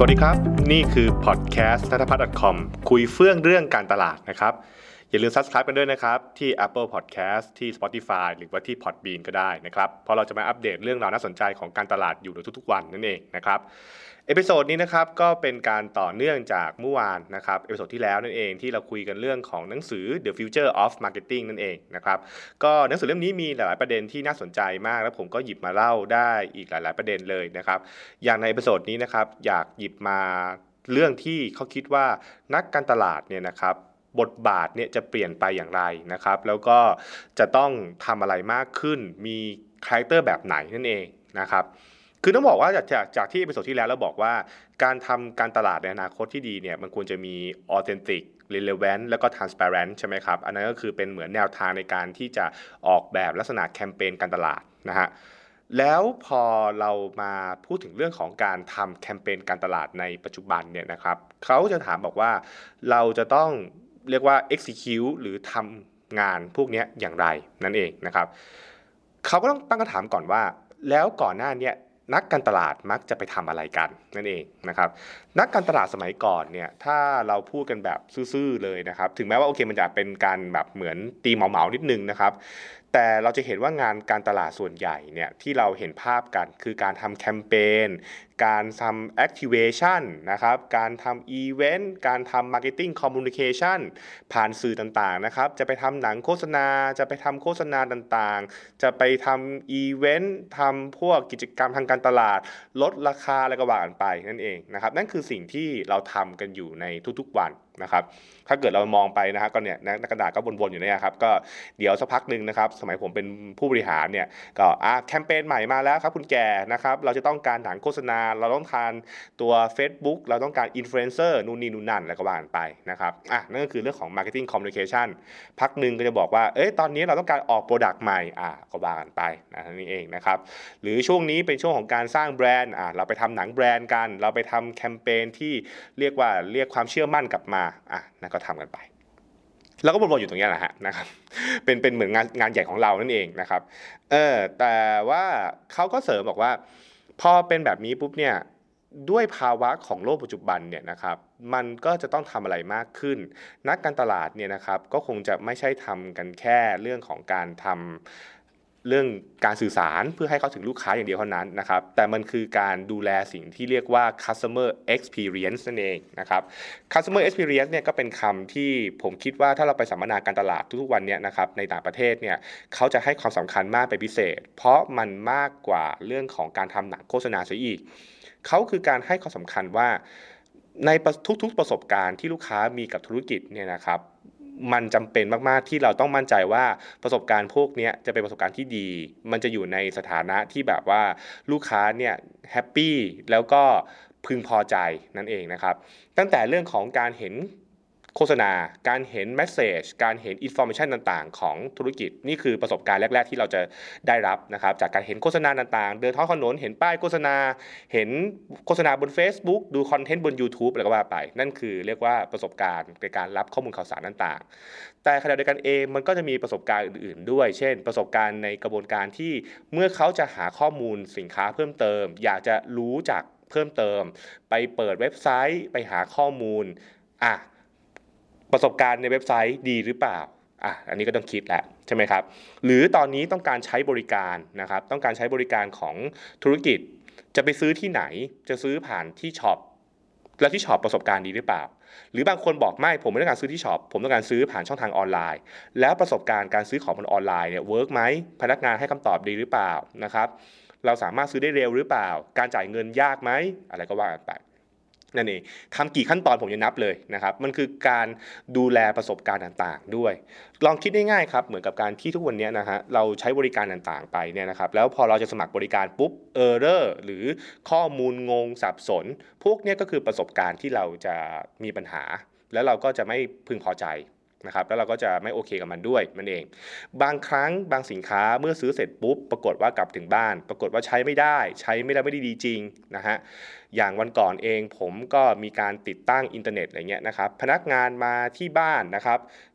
วัสดีครับนี่คือพอดแคสต์ thatapat.com คุยเฟื่องเรื่องการตลาดนะครับอย่าลืม Subscribe กันด้วยนะครับที่ Apple Podcast ที่ Spotify หรือว่าที่ Podbean ก็ได้นะครับเพราะเราจะมาอัปเดตเรื่องราวน่าสนใจของการตลาดอยู่ในทุกๆวันนั่นเองนะครับเอพิโซดนี้นะครับก็เป็นการต่อเนื่องจากเมื่อวานนะครับเอพิโซดที่แล้วนั่นเองที่เราคุยกันเรื่องของหนังสือ The Future of Marketing นั่นเองนะครับก็หนังสือเล่มนี้มีหลายๆประเด็นที่น่าสนใจมากแล้วผมก็หยิบมาเล่าได้อีกหลายๆประเด็นเลยนะครับอย่างในเอพิโซดนี้นะครับอยากหยิบมาเรื่องที่เขาคิดว่านักการตลาดเนี่ยนะครับบทบาทเนี่ยจะเปลี่ยนไปอย่างไรนะครับแล้วก็จะต้องทำอะไรมากขึ้นมีคาแรคเตอร์แบบไหนนั่นเองนะครับคือต้องบอกว่าจากที่เอพิโซดที่แล้วเราบอกว่าการทำการตลาดในอนาคตที่ดีเนี่ยมันควรจะมี authentic relevant แล้วก็ transparent ใช่ไหมครับอันนั้นก็คือเป็นเหมือนแนวทางในการที่จะออกแบบลักษณะแคมเปญการตลาดนะฮะแล้วพอเรามาพูดถึงเรื่องของการทำแคมเปญการตลาดในปัจจุบันเนี่ยนะครับเขาจะถามบอกว่าเราจะต้องเรียกว่า execute หรือทำงานพวกนี้อย่างไรนั่นเองนะครับเขาก็ต้องตั้งคำถามก่อนว่าแล้วก่อนหน้านี้นักการตลาดมักจะไปทำอะไรกันนั่นเองนะครับนักการตลาดสมัยก่อนเนี่ยถ้าเราพูดกันแบบซื่อๆเลยนะครับถึงแม้ว่าโอเคมันจะเป็นการแบบเหมือนตีเหมาๆนิดนึงนะครับแต่เราจะเห็นว่างานการตลาดส่วนใหญ่เนี่ยที่เราเห็นภาพกันคือการทำแคมเปญการทำ activation นะครับการทำ event การทำ marketing communication ผ่านสื่อต่างๆนะครับจะไปทำหนังโฆษณาจะไปทำโฆษณาต่างๆจะไปทำ event ทำพวกกิจกรรมทางการตลาดลดราคาอะไรก็ว่ากันไปนั่นเองนะครับนั่นคือสิ่งที่เราทำกันอยู่ในทุกๆวันนะครับถ้าเกิดเรามองไปนะครับก็เนี่ยนักกระดาษก็วนๆอยู่เนี่ยครับก็เดี๋ยวสักพักนึงนะครับสมัยผมเป็นผู้บริหารเนี่ยก็แคมเปญใหม่มาแล้วครับคุณแก่นะครับเราจะต้องการหนังโฆษณาเราต้องการตัว Facebook เราต้องการอินฟลูเอนเซอร์นู่นนี่นู่นนั่นอะไรก็ว่ากันไปนะครับนั่นก็คือเรื่องของ Marketing Communication พักนึงก็จะบอกว่าตอนนี้เราต้องการออก Product ใหม่ก็ว่ากันไปนี่เองนะครับหรือช่วงนี้เป็นช่วงของการสร้างแบรนด์เราไปทำหนังแบรนด์กันเราไปทำแคมเปญที่เรียกความเชื่อมั่นกลับมานั่นก็ทำกันไปแล้วก็วนๆอยู่ตรงนี้แหละฮะนะครับเป็นเหมือนงานใหญ่ของเรานั่นเองนะครับแต่ว่าเขาก็เสริมบอกว่าพอเป็นแบบนี้ปุ๊บเนี่ยด้วยภาวะของโลกปัจจุบันเนี่ยนะครับมันก็จะต้องทำอะไรมากขึ้นนักการตลาดเนี่ยนะครับก็คงจะไม่ใช่ทำกันแค่เรื่องของการทำเรื่องการสื่อสารเพื่อให้เข้าถึงลูกค้าอย่างเดียวเท่านั้นนะครับแต่มันคือการดูแลสิ่งที่เรียกว่า customer experience นั่นเองนะครับ customer experience เนี่ยก็เป็นคำที่ผมคิดว่าถ้าเราไปสัมมนาการตลาดทุกๆวันเนี่ยนะครับในต่างประเทศเนี่ยเขาจะให้ความสำคัญมากเป็นพิเศษเพราะมันมากกว่าเรื่องของการทำหนังโฆษณาซะอีกเขาคือการให้ความสำคัญว่าในทุกๆประสบการณ์ที่ลูกค้ามีกับธุรกิจเนี่ยนะครับมันจำเป็นมากๆที่เราต้องมั่นใจว่าประสบการณ์พวกนี้จะเป็นประสบการณ์ที่ดีมันจะอยู่ในสถานะที่แบบว่าลูกค้าเนี่ยแฮปปี้แล้วก็พึงพอใจนั่นเองนะครับตั้งแต่เรื่องของการเห็นโฆษณาการเห็นเมสเสจการเห็นอินฟอร์เมชันต่างๆของธุรกิจนี่คือประสบการณ์แรกๆที่เราจะได้รับนะครับจากการเห็นโฆษณาต่างๆเดินท้องถนนเห็นป้ายโฆษณาเห็นโฆษณาบน Facebook ดูคอนเทนต์บน YouTube อะไรก็ว่าไปนั่นคือเรียกว่าประสบการณ์ในการรับข้อมูลข่าวสารต่างๆแต่ขณะเดียวกันเองมันก็จะมีประสบการณ์อื่นๆด้วยเช่นประสบการณ์ในกระบวนการที่เมื่อเขาจะหาข้อมูลสินค้าเพิ่มเติมอยากจะรู้จักเพิ่มเติมไปเปิดเว็บไซต์ไปหาข้อมูลประสบการณ์ในเว็บไซต์ดีหรือเปล่าอันนี้ก็ต้องคิดแล้วใช่ไหมครับหรือตอนนี้ต้องการใช้บริการนะครับต้องการใช้บริการของธุรกิจจะไปซื้อที่ไหนจะซื้อผ่านที่ช็อปแล้วที่ช็อปประสบการณ์ดีหรือเปล่าหรือบางคนบอกไม่ผมไม่ต้องการซื้อที่ช็อปผมต้องการซื้อผ่านช่องทางออนไลน์แล้วประสบการณ์การซื้อของบนออนไลน์เนี่ยเวิร์กไหมพนักงานให้คำตอบดีหรือเปล่านะครับเราสามารถซื้อได้เร็วหรือเปล่าการจ่ายเงินยากไหมอะไรก็ว่ากันไปนั่นเองทำกี่ขั้นตอนผมยังนับเลยนะครับมันคือการดูแลประสบการณ์ต่างๆด้วยลองคิดง่ายๆครับเหมือนกับการที่ทุกวันนี้นะฮะเราใช้บริการต่างๆไปเนี่ยนะครับแล้วพอเราจะสมัครบริการปุ๊บerror หรือข้อมูลงงสับสนพวกนี้ก็คือประสบการณ์ที่เราจะมีปัญหาแล้วเราก็จะไม่พึงพอใจนะครับแล้วเราก็จะไม่โอเคกับมันด้วยมันเองบางครั้งบางสินค้าเมื่อซื้อเสร็จปุ๊บปรากฏว่ากลับถึงบ้านปรากฏว่าใช้ไม่ได้ดีจริงนะฮะอย่างวันก่อนเองผมก็มีการติดตั้งอินเทอร์เน็ตอะไรเงี้ยนะครับพนักงานมาที่บ้านนะครับ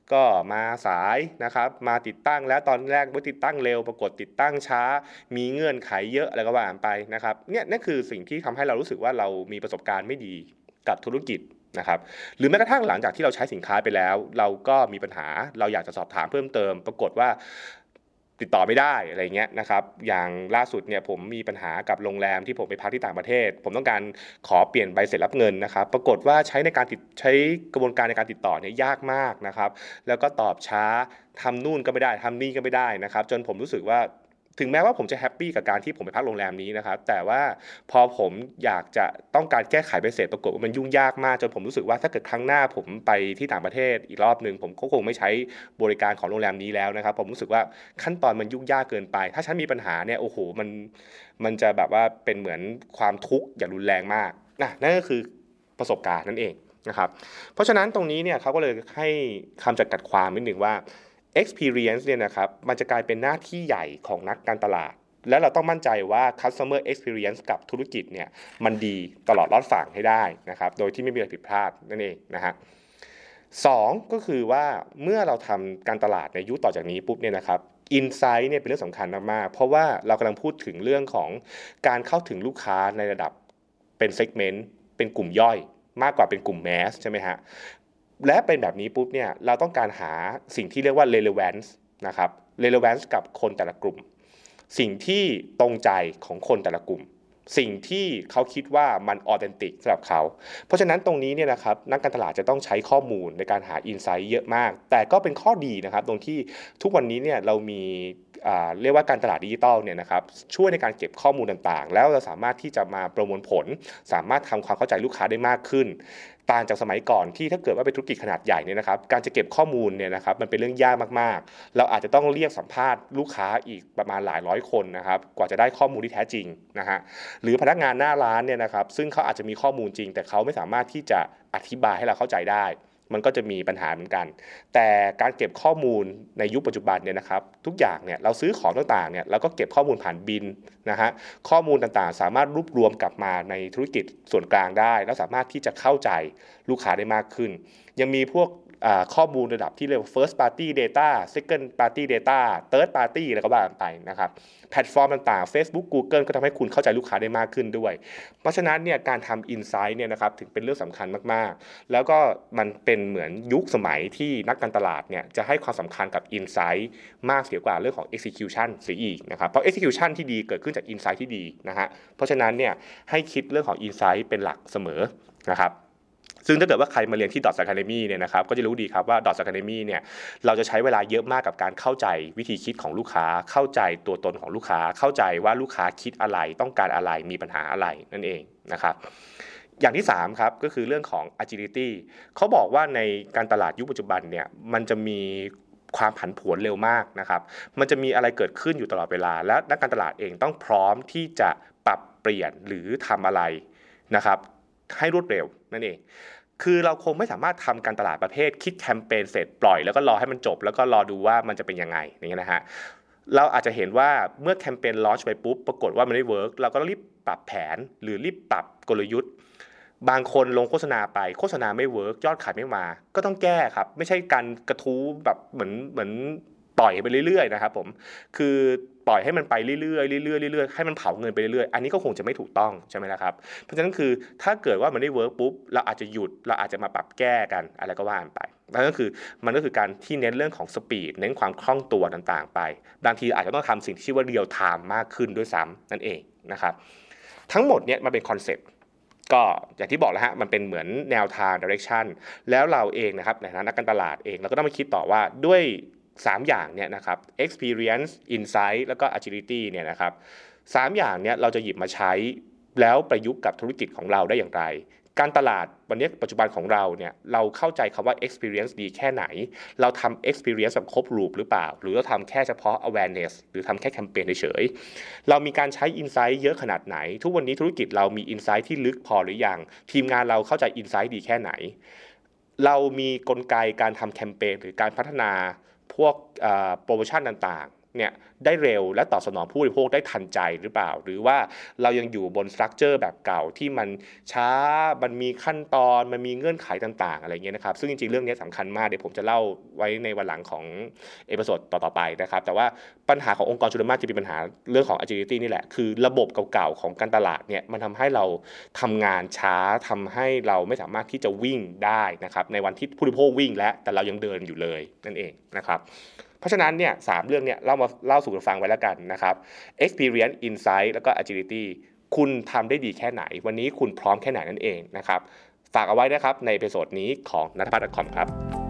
ก็มาสายนะครับมาติดตั้งแล้วตอนแรกว่าติดตั้งเร็วปรากฏติดตั้งช้ามีเงื่อนไขเยอะอะไรก็ว่าไปนะครับเนี่ยนั่นคือสิ่งที่ทำให้เรารู้สึกว่าเรามีประสบการณ์ไม่ดีกับธุรกิจนะครับหรือแม้กระทั่งหลังจากที่เราใช้สินค้าไปแล้วเราก็มีปัญหาเราอยากจะสอบถามเพิ่มเติมปรากฏว่าติดต่อไม่ได้อะไรเงี้ยนะครับอย่างล่าสุดเนี่ยผมมีปัญหากับโรงแรมที่ผมไปพักที่ต่างประเทศผมต้องการขอเปลี่ยนใบเสร็จรับเงินนะครับปรากฏว่าใช้กระบวนการในการติดต่อเนี่ยยากมากนะครับแล้วก็ตอบช้าทำนู่นก็ไม่ได้ทำนี่ก็ไม่ได้นะครับจนผมรู้สึกว่าถึงแม้ว่าผมจะแฮปปี้กับการที่ผมไปพักโรงแรมนี้นะครับแต่ว่าพอผมอยากจะต้องการแก้ไขใบเสร็จปรากฏว่ามันยุ่งยากมากจนผมรู้สึกว่าถ้าเกิดครั้งหน้าผมไปที่ต่างประเทศอีกรอบนึงผมก็คงไม่ใช้บริการของโรงแรมนี้แล้วนะครับผมรู้สึกว่าขั้นตอนมันยุ่งยากเกินไปถ้าฉันมีปัญหาเนี่ยโอ้โหมันจะแบบว่าเป็นเหมือนความทุกข์อย่างรุนแรงมากนั่นก็คือประสบการณ์นั่นเองนะครับเพราะฉะนั้นตรงนี้เนี่ยเขาก็เลยให้คำจำกัดความนิดนึงว่าexperience เนี่ยนะครับมันจะกลายเป็นหน้าที่ใหญ่ของนักการตลาดและเราต้องมั่นใจว่า customer experience กับธุรกิจเนี่ยมันดีตลอดรอดฝั่งให้ได้นะครับโดยที่ไม่มีอะไรผิดพลาดนั่นเองนะฮะสองก็คือว่าเมื่อเราทำการตลาดในยุคต่อจากนี้ปุ๊บเนี่ยนะครับ insight เนี่ยเป็นเรื่องสำคัญมากๆเพราะว่าเรากำลังพูดถึงเรื่องของการเข้าถึงลูกค้าในระดับเป็น segment เป็นกลุ่มย่อยมากกว่าเป็นกลุ่ม mass ใช่ไหมฮะและเป็นแบบนี้ปุ๊บเนี่ยเราต้องการหาสิ่งที่เรียกว่า relevance นะครับ relevance กับคนแต่ละกลุ่มสิ่งที่ตรงใจของคนแต่ละกลุ่มสิ่งที่เขาคิดว่ามัน authentic สำหรับเขาเพราะฉะนั้นตรงนี้เนี่ยนะครับนักการตลาดจะต้องใช้ข้อมูลในการหา insight เยอะมากแต่ก็เป็นข้อดีนะครับตรงที่ทุกวันนี้เนี่ยเรามีเรียกว่าการตลาดดิจิทัลเนี่ยนะครับช่วยในการเก็บข้อมูลต่างๆแล้วเราสามารถที่จะมาประมวลผลสามารถทำความเข้าใจลูกค้าได้มากขึ้นต่างจากสมัยก่อนที่ถ้าเกิดว่าเป็นธุรกิจขนาดใหญ่เนี่ยนะครับการจะเก็บข้อมูลเนี่ยนะครับมันเป็นเรื่องยากมากๆเราอาจจะต้องเรียกสัมภาษณ์ลูกค้าอีกประมาณหลายร้อยคนนะครับกว่าจะได้ข้อมูลที่แท้จริงนะฮะหรือพนักงานหน้าร้านเนี่ยนะครับซึ่งเขาอาจจะมีข้อมูลจริงแต่เขาไม่สามารถที่จะอธิบายให้เราเข้าใจได้มันก็จะมีปัญหาเหมือนกันแต่การเก็บข้อมูลในยุคปัจจุบันเนี่ยนะครับทุกอย่างเนี่ยเราซื้อของต่างๆเนี่ยเราก็เก็บข้อมูลผ่านบินนะฮะข้อมูลต่างๆสามารถรวบรวมกลับมาในธุรกิจส่วนกลางได้แล้วสามารถที่จะเข้าใจลูกค้าได้มากขึ้นยังมีพวกข้อมูลระดับที่เรียกว่า first party data second party data third party อะไรก็ว่าไปนะครับแพลตฟอร์มต่างๆ Facebook Google ก็ทำให้คุณเข้าใจลูกค้าได้มากขึ้นด้วยเพราะฉะนั้นเนี่ยการทำ insight เนี่ยนะครับถึงเป็นเรื่องสำคัญมากๆแล้วก็มันเป็นเหมือนยุคสมัยที่นักการตลาดเนี่ยจะให้ความสำคัญกับ insight มากเสียกว่าเรื่องของ execution เสียอีกนะครับเพราะ execution ที่ดีเกิดขึ้นจาก insight ที่ดีนะฮะเพราะฉะนั้นเนี่ยให้คิดเรื่องของ insight เป็นหลักเสมอนะครับซึ่งถ้าเกิดว่าใครมาเรียนที่ Dots Academy เนี่ยนะครับก็จะรู้ดีครับว่า Dots Academy เนี่ยเราจะใช้เวลาเยอะมากกับการเข้าใจวิธีคิดของลูกค้าเข้าใจตัวตนของลูกค้าเข้าใจว่าลูกค้าคิดอะไรต้องการอะไรมีปัญหาอะไรนั่นเองนะครับอย่างที่3ครับก็คือเรื่องของ agility เขาบอกว่าในการตลาดยุคปัจจุบันเนี่ยมันจะมีความผันผวนเร็วมากนะครับมันจะมีอะไรเกิดขึ้นอยู่ตลอดเวลาและนักการตลาดเองต้องพร้อมที่จะปรับเปลี่ยนหรือทำอะไรนะครับให้รวดเร็วนั่นเองคือเราคงไม่สามารถทำการตลาดประเภทคิดแคมเปญเสร็จปล่อยแล้วก็รอให้มันจบแล้วก็รอดูว่ามันจะเป็นยังไงอย่างเงี้ยนะฮะเราอาจจะเห็นว่าเมื่อแคมเปญลอนช์ไปปุ๊บปรากฏว่ามันไม่เวิร์กเราก็รีบปรับแผนหรือรีบปรับกลยุทธ์บางคนลงโฆษณาไปโฆษณาไม่เวิร์กยอดขายไม่มาก็ต้องแก้ครับไม่ใช่การกระทู้แบบเหมือนปล่อยไปเรื่อยๆนะครับผมคือปล่อยให้มันไปเรื่อยๆเรื่อยๆเรื่อยๆให้มันเผาเงินไปเรื่อยๆอันนี้ก็คงจะไม่ถูกต้องใช่ไหมล่ะครับเพราะฉะนั้นคือถ้าเกิดว่ามันไม่เวิร์กปุ๊บเราอาจจะหยุดเราอาจจะมาปรับแก้กันอะไรก็ว่าไปนั่นก็คือมันก็คือการที่เน้นเรื่องของสปีดเน้นความคล่องตัวต่างๆไปบางทีอาจจะต้องทำสิ่งที่ชื่อว่าเรียลไทม์มากขึ้นด้วยซ้ำนั่นเองนะครับทั้งหมดเนี่ยมันเป็นคอนเซ็ปต์ก็อย่างที่บอกแล้วฮะมันเป็นเหมือนแนวทาง direction แล้วเราเองนะครับในฐานะนักการตลาดเองเราก็ต้องมาคิดต่อว่าด้วย3อย่างเนี่ยนะครับ experience insight แล้วก็ agility เนี่ยนะครับ3อย่างเนี่ยเราจะหยิบมาใช้แล้วประยุกต์กับธุรกิจของเราได้อย่างไรการตลาดวันนี้ปัจจุบันของเราเนี่ยเราเข้าใจคำว่า experience ดีแค่ไหนเราทำ experience แบบครบรูปหรือเปล่าหรือเราทำแค่เฉพาะ awareness หรือทำแค่แคมเปญเฉยๆเรามีการใช้ insight เยอะขนาดไหนทุกวันนี้ธุรกิจเรามี insight ที่ลึกพอหรือยังทีมงานเราเข้าใจ insight ดีแค่ไหนเรามีกลไกการทำแคมเปญหรือการพัฒนาพวกโปรโมชั่นต่างๆเนี่ยได้เร็วและตอบสนองผู้บริโภคได้ทันใจหรือเปล่าหรือว่าเรายังอยู่บนสตรัคเจอร์แบบเก่าที่มันช้ามันมีขั้นตอนมันมีเงื่อนไขต่างๆอะไรเงี้ยนะครับซึ่งจริงๆเรื่องนี้สำคัญมากเดี๋ยวผมจะเล่าไว้ในวันหลังของเอพิโซดต่อๆไปนะครับแต่ว่าปัญหาขององค์กรส่วนมากจะมีปัญหาเรื่องของ agility นี่แหละคือระบบเก่าๆของการตลาดเนี่ยมันทำให้เราทำงานช้าทำให้เราไม่สามารถที่จะวิ่งได้นะครับในวันที่ผู้บริโภควิ่งแล้วแต่เรายังเดินอยู่เลยนั่นเองนะครับเพราะฉะนั้นเนี่ย3เรื่องเนี่ยเล่าสู่กันฟังไว้แล้วกันนะครับ experience insight แล้วก็ agility คุณทำได้ดีแค่ไหนวันนี้คุณพร้อมแค่ไหนนั่นเองนะครับฝากเอาไว้นะครับในเอพิโซดนี้ของนัทพัฒน์ .com ครับ